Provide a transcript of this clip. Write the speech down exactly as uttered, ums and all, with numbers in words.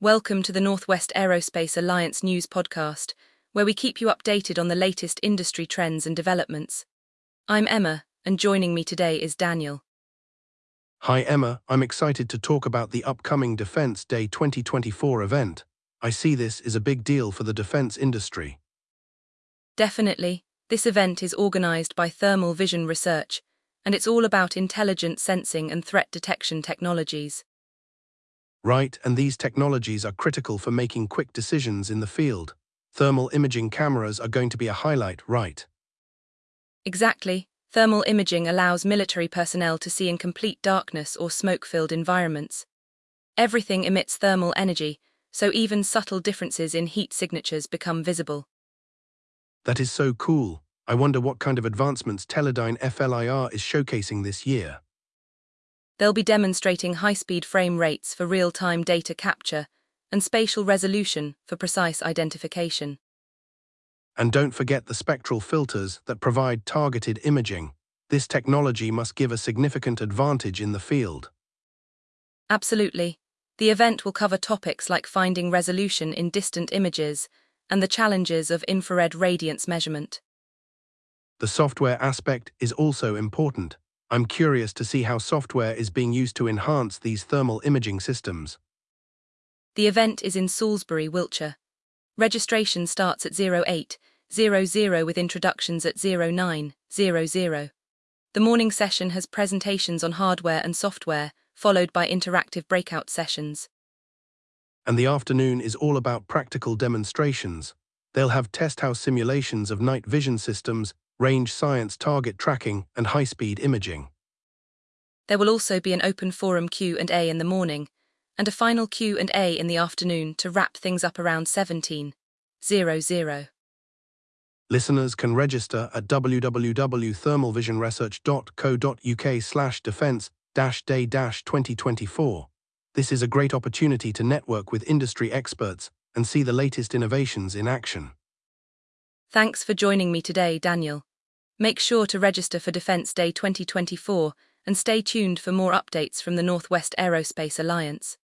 Welcome to the Northwest Aerospace Alliance News Podcast, where we keep you updated on the latest industry trends and developments. I'm Emma, and joining me today is Daniel. Hi Emma, I'm excited to talk about the upcoming Defense Day twenty twenty-four event. I see this is a big deal for the defense industry. Definitely, this event is organized by Thermal Vision Research, and it's all about intelligent sensing and threat detection technologies. Right, and these technologies are critical for making quick decisions in the field. Thermal imaging cameras are going to be a highlight, right? Exactly. Thermal imaging allows military personnel to see in complete darkness or smoke-filled environments. Everything emits thermal energy, so even subtle differences in heat signatures become visible. That is so cool. I wonder what kind of advancements Teledyne F L I R is showcasing this year. They'll be demonstrating high-speed frame rates for real-time data capture and spatial resolution for precise identification. And don't forget the spectral filters that provide targeted imaging. This technology must give a significant advantage in the field. Absolutely. The event will cover topics like finding resolution in distant images and the challenges of infrared radiance measurement. The software aspect is also important. I'm curious to see how software is being used to enhance these thermal imaging systems. The event is in Salisbury, Wiltshire. Registration starts at zero eight hundred with introductions at zero nine hundred. The morning session has presentations on hardware and software, followed by interactive breakout sessions. And the afternoon is all about practical demonstrations. They'll have test house simulations of night vision systems, range science target tracking, and high-speed imaging. There will also be an open forum Q and A in the morning, and a final Q and A in the afternoon to wrap things up around seventeen hundred. Listeners can register at w w w dot thermal vision research dot co dot u k slash defense day twenty twenty-four. This is a great opportunity to network with industry experts and see the latest innovations in action. Thanks for joining me today, Daniel. Make sure to register for Defense Day twenty twenty-four and stay tuned for more updates from the Northwest Aerospace Alliance.